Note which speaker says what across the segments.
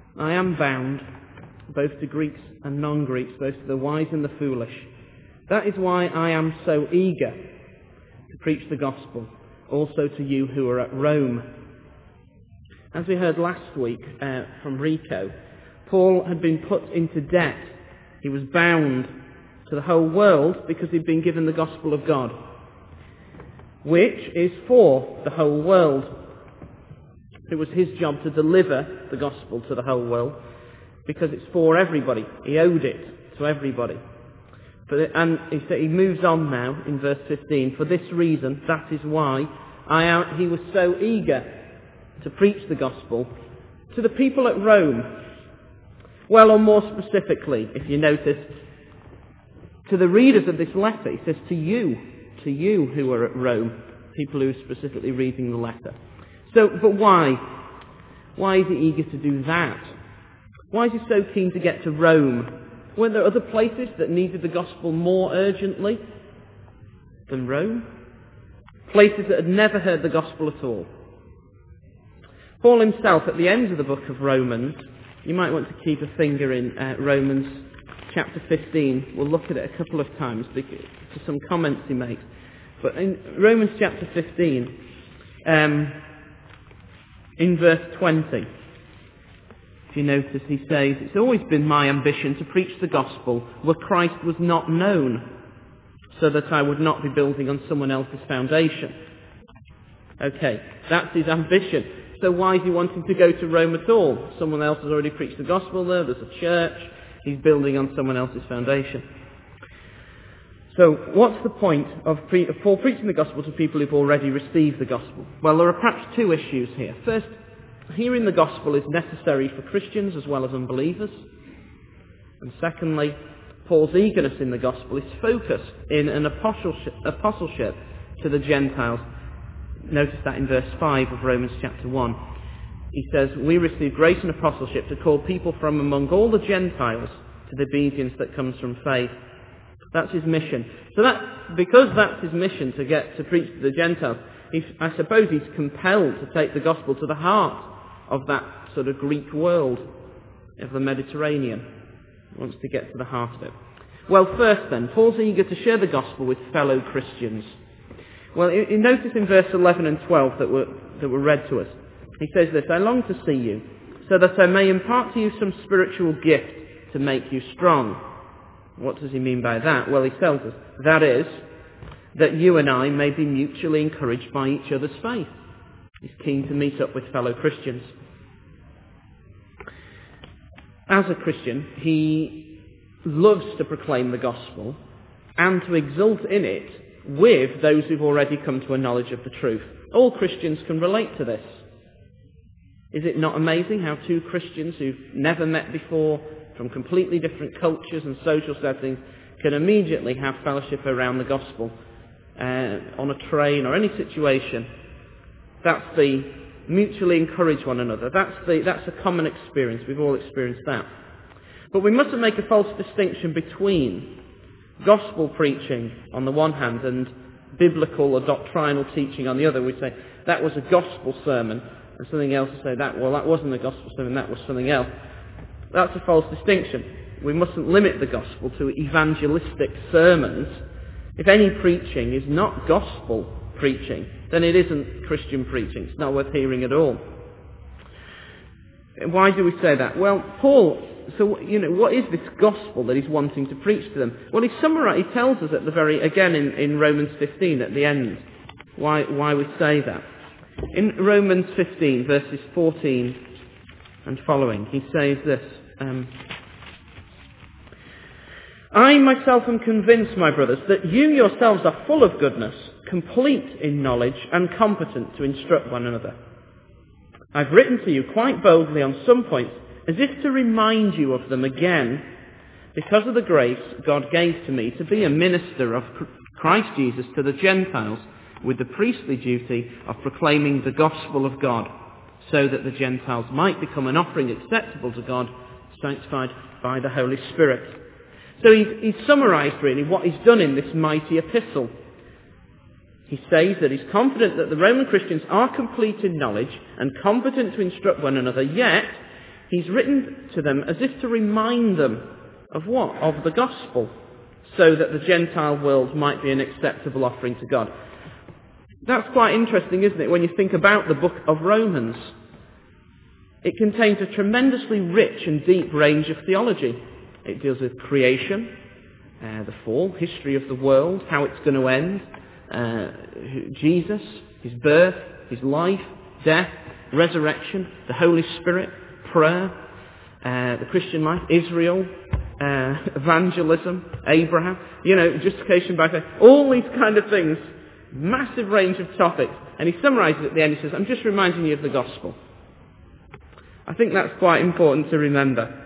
Speaker 1: I am bound, both to Greeks and non-Greeks, both to the wise and the foolish. That is why I am so eager to preach the gospel, also to you who are at Rome. As we heard last week from Rico, Paul had been put into debt. He was bound to the whole world because he'd been given the gospel of God, which is for the whole world. It was his job to deliver the gospel to the whole world because it's for everybody. He owed it to everybody. And he moves on now in verse 15. For this reason, that is why he was so eager to preach the gospel to the people at Rome. Well, or more specifically, if you notice, to the readers of this letter, he says to you who are at Rome, people who are specifically reading the letter. But why? Why is he eager to do that? Why is he so keen to get to Rome? Were there other places that needed the gospel more urgently than Rome? Places that had never heard the gospel at all. Paul himself, at the end of the book of Romans, you might want to keep a finger in Romans chapter 15. We'll look at it a couple of times for some comments he makes. But in Romans chapter 15, in verse 20, if you notice, he says, it's always been my ambition to preach the gospel where Christ was not known, so that I would not be building on someone else's foundation. Okay, that's his ambition. So why is he wanting to go to Rome at all? Someone else has already preached the gospel there, there's a church, he's building on someone else's foundation. So what's the point of Paul preaching the gospel to people who've already received the gospel? Well, there are perhaps two issues here. First, hearing the gospel is necessary for Christians as well as unbelievers. And secondly, Paul's eagerness in the gospel is focused in an apostleship to the Gentiles. Notice that in verse 5 of Romans chapter 1. He says, we receive grace and apostleship to call people from among all the Gentiles to the obedience that comes from faith. That's his mission. So because that's his mission to preach to the Gentiles, I suppose he's compelled to take the gospel to the heart of that sort of Greek world of the Mediterranean. He wants to get to the heart of it. Well, first then, Paul's eager to share the gospel with fellow Christians. Well, you notice in verse 11 and 12 that were read to us. He says this, I long to see you, so that I may impart to you some spiritual gift to make you strong. What does he mean by that? Well, he tells us, that is, that you and I may be mutually encouraged by each other's faith. He's keen to meet up with fellow Christians. As a Christian, he loves to proclaim the gospel and to exult in it with those who've already come to a knowledge of the truth. All Christians can relate to this. Is it not amazing how two Christians who've never met before, from completely different cultures and social settings, can immediately have fellowship around the gospel on a train or any situation? That's the mutually encourage one another. That's a common experience. We've all experienced that. But we mustn't make a false distinction between gospel preaching on the one hand and biblical or doctrinal teaching on the other. We say that was a gospel sermon, and something else to say that wasn't a gospel sermon, that was something else. That's a false distinction. We mustn't limit the gospel to evangelistic sermons. If any preaching is not gospel preaching, then it isn't Christian preaching. It's not worth hearing at all. Why do we say that? Well, Paul, what is this gospel that he's wanting to preach to them? Well, he tells us at the again in Romans 15 at the end, why we say that. In Romans 15, verses 14 and following, he says this, I myself am convinced, my brothers, that you yourselves are full of goodness, complete in knowledge, and competent to instruct one another. I've written to you quite boldly on some points, as if to remind you of them again, because of the grace God gave to me to be a minister of Christ Jesus to the Gentiles, with the priestly duty of proclaiming the gospel of God, so that the Gentiles might become an offering acceptable to God, sanctified by the Holy Spirit. So he's summarised really what he's done in this mighty epistle. He says that he's confident that the Roman Christians are complete in knowledge and competent to instruct one another, yet he's written to them as if to remind them of what? Of the gospel, so that the Gentile world might be an acceptable offering to God. That's quite interesting, isn't it, when you think about the book of Romans. It contains a tremendously rich and deep range of theology. It deals with creation, the fall, history of the world, how it's going to end, Jesus, his birth, his life, death, resurrection, the Holy Spirit, prayer, the Christian life, Israel, evangelism, Abraham, justification by faith, all these kind of things, massive range of topics. And he summarises at the end, he says, I'm just reminding you of the gospel. I think that's quite important to remember.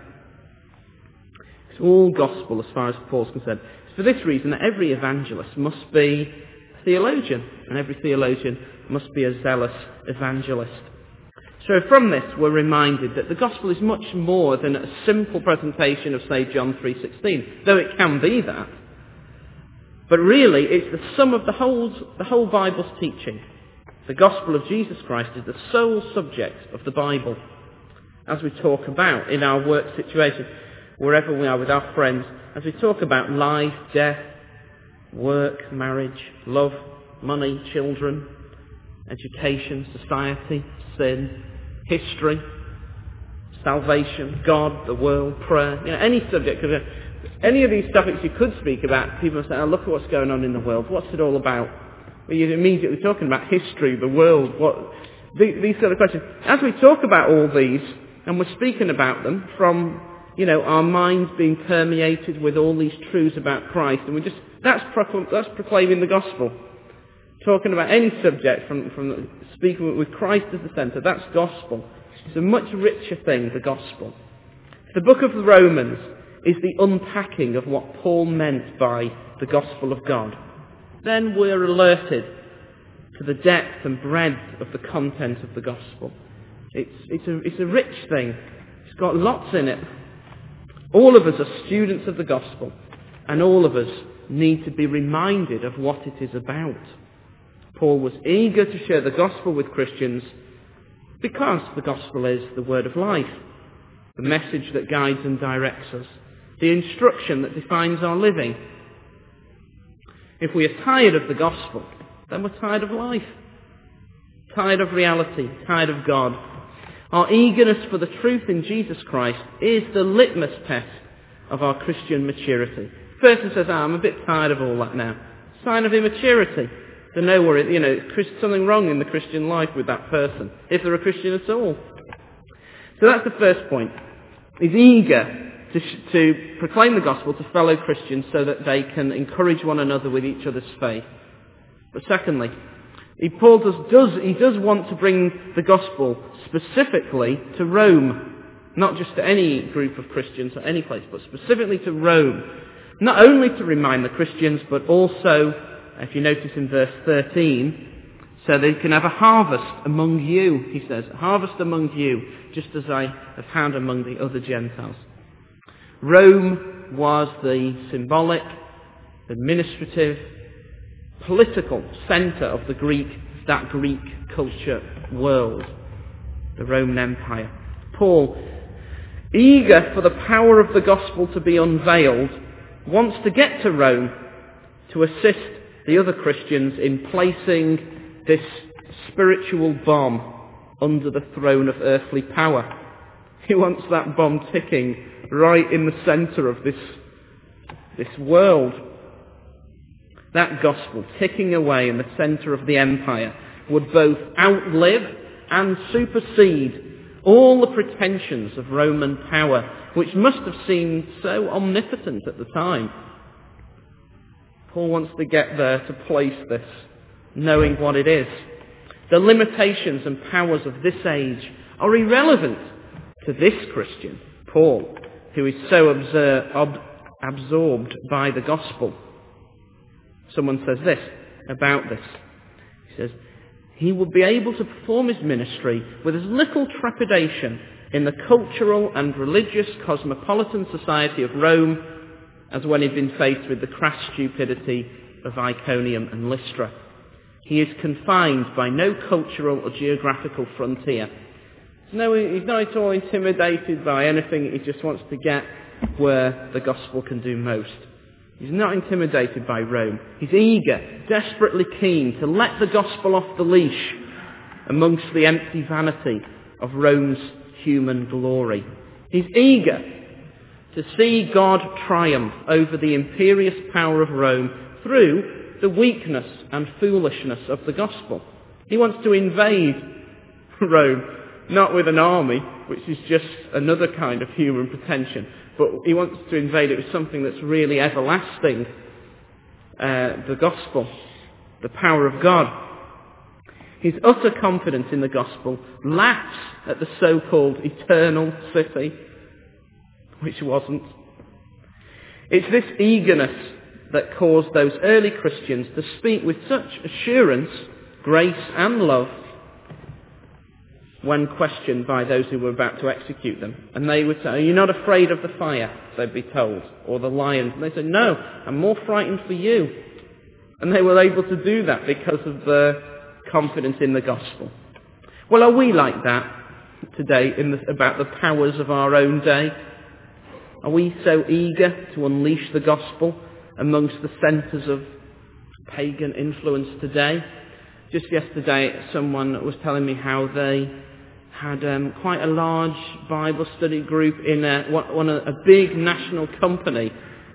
Speaker 1: It's all gospel as far as Paul's concerned. It's for this reason that every evangelist must be a theologian, and every theologian must be a zealous evangelist. So from this we're reminded that the gospel is much more than a simple presentation of, say, John 3:16, though it can be that. But really it's the sum of the whole Bible's teaching. The gospel of Jesus Christ is the sole subject of the Bible. As we talk about in our work situation, wherever we are with our friends, as we talk about life, death, work, marriage, love, money, children, education, society, sin, history, salvation, God, the world, prayer, any subject, any of these topics you could speak about, people say, oh, look at what's going on in the world, what's it all about? Well, you're immediately talking about history, the world, these sort of questions. As we talk about all these, and we're speaking about them from, our minds being permeated with all these truths about Christ, and that's proclaiming the gospel. Talking about any subject from speaking with Christ as the centre, that's gospel. It's a much richer thing, the gospel. The book of the Romans is the unpacking of what Paul meant by the gospel of God. Then we're alerted to the depth and breadth of the content of the gospel. It's a rich thing. It's got lots in it. All of us are students of the gospel, and all of us need to be reminded of what it is about. Paul was eager to share the gospel with Christians because the gospel is the word of life, the message that guides and directs us, the instruction that defines our living. If we are tired of the gospel, then we're tired of life, tired of reality, tired of God. Our eagerness for the truth in Jesus Christ is the litmus test of our Christian maturity. The person says, I'm a bit tired of all that now. Sign of immaturity. To know where there's something wrong in the Christian life with that person, if they're a Christian at all. So that's the first point. He's eager to proclaim the gospel to fellow Christians so that they can encourage one another with each other's faith. But secondly, Paul does want to bring the gospel specifically to Rome, not just to any group of Christians or any place, but specifically to Rome. Not only to remind the Christians, but also, if you notice in verse 13, so they can have a harvest among you, he says, a harvest among you, just as I have had among the other Gentiles. Rome was the symbolic, administrative, political centre of that Greek culture world, the Roman Empire. Paul, eager for the power of the gospel to be unveiled, wants to get to Rome to assist the other Christians in placing this spiritual bomb under the throne of earthly power. He wants that bomb ticking right in the centre of this world. That gospel ticking away in the centre of the empire would both outlive and supersede all the pretensions of Roman power, which must have seemed so omnipotent at the time. Paul wants to get there to place this, knowing what it is. The limitations and powers of this age are irrelevant to this Christian, Paul, who is so absorbed by the gospel. Someone says this about this. He says, he will be able to perform his ministry with as little trepidation in the cultural and religious cosmopolitan society of Rome as when he'd been faced with the crass stupidity of Iconium and Lystra. He is confined by no cultural or geographical frontier. No, he's not at all intimidated by anything. He just wants to get where the gospel can do most. He's not intimidated by Rome. He's eager, desperately keen to let the gospel off the leash amongst the empty vanity of Rome's human glory. He's eager to see God triumph over the imperious power of Rome through the weakness and foolishness of the gospel. He wants to invade Rome, not with an army, which is just another kind of human pretension, but he wants to invade it with something that's really everlasting, the gospel, the power of God. His utter confidence in the gospel laughs at the so-called eternal city, which wasn't. It's this eagerness that caused those early Christians to speak with such assurance, grace and love when questioned by those who were about to execute them. And they would say, "Are you not afraid of the fire?" they'd be told, or the lions. And they said, "No, I'm more frightened for you." And they were able to do that because of their confidence in the gospel. Well, are we like that today about the powers of our own day? Are we so eager to unleash the gospel amongst the centres of pagan influence today? Just yesterday, someone was telling me how they had quite a large Bible study group in a big national company.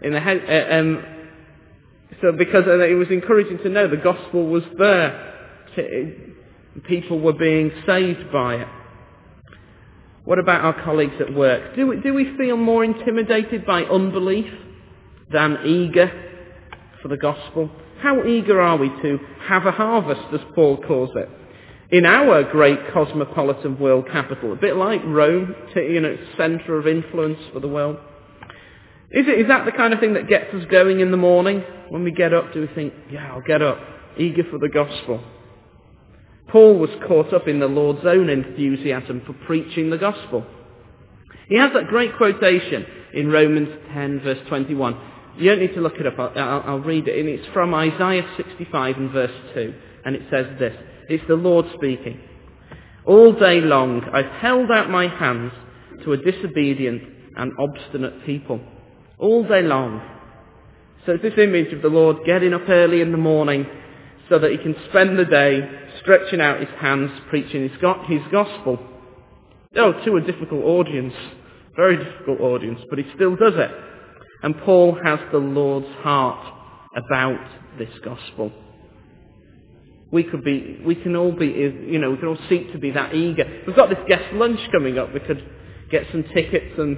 Speaker 1: So because it was encouraging to know the gospel was there, people were being saved by it. What about our colleagues at work? Do we feel more intimidated by unbelief than eager for the gospel? How eager are we to have a harvest, as Paul calls it, in our great cosmopolitan world capital, a bit like Rome, centre of influence for the world? Is that the kind of thing that gets us going in the morning? When we get up, do we think, "Yeah, I'll get up, eager for the gospel"? Paul was caught up in the Lord's own enthusiasm for preaching the gospel. He has that great quotation in Romans 10, verse 21. You don't need to look it up, I'll read it. And it's from Isaiah 65 and verse 2. And it says this. It's the Lord speaking. "All day long I've held out my hands to a disobedient and obstinate people." All day long. So it's this image of the Lord getting up early in the morning so that he can spend the day stretching out his hands, preaching his gospel. Oh, to a difficult audience. Very difficult audience, but he still does it. And Paul has the Lord's heart about this gospel. We can all seek to be that eager. We've got this guest lunch coming up. We could get some tickets and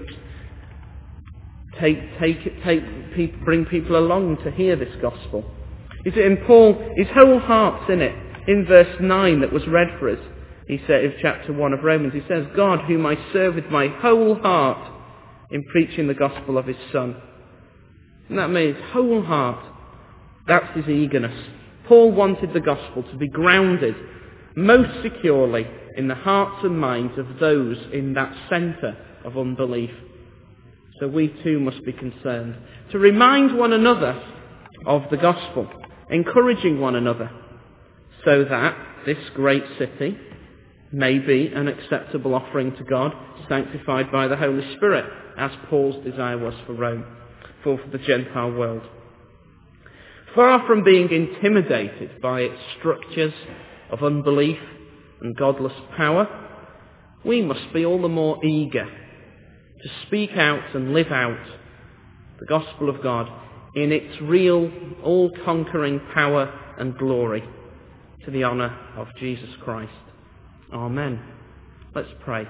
Speaker 1: bring people along to hear this gospel. You see, in Paul, his whole heart's in it. In verse 9 that was read for us, he said in chapter 1 of Romans, he says, "God, whom I serve with my whole heart in preaching the gospel of his Son." And that means whole heart. That's his eagerness. Paul wanted the gospel to be grounded most securely in the hearts and minds of those in that centre of unbelief. So we too must be concerned to remind one another of the gospel, encouraging one another, so that this great city may be an acceptable offering to God, sanctified by the Holy Spirit, as Paul's desire was for Rome, for the Gentile world. Far from being intimidated by its structures of unbelief and godless power, we must be all the more eager to speak out and live out the gospel of God in its real, all-conquering power and glory, to the honour of Jesus Christ. Amen. Let's pray.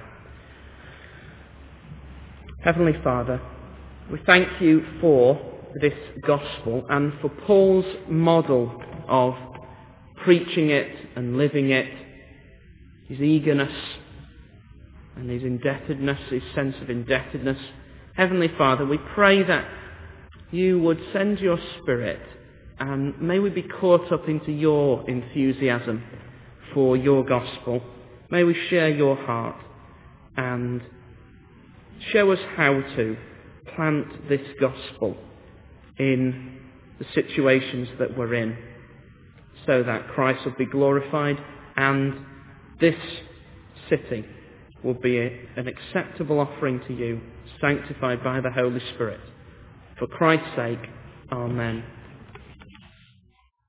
Speaker 1: Heavenly Father, we thank you for this gospel and for Paul's model of preaching it and living it, his eagerness and his indebtedness, his sense of indebtedness. Heavenly Father, we pray that you would send your Spirit, and may we be caught up into your enthusiasm for your gospel. May we share your heart and show us how to plant this gospel in the situations that we're in, so that Christ will be glorified and this city will be an acceptable offering to you, sanctified by the Holy Spirit. For Christ's sake, Amen.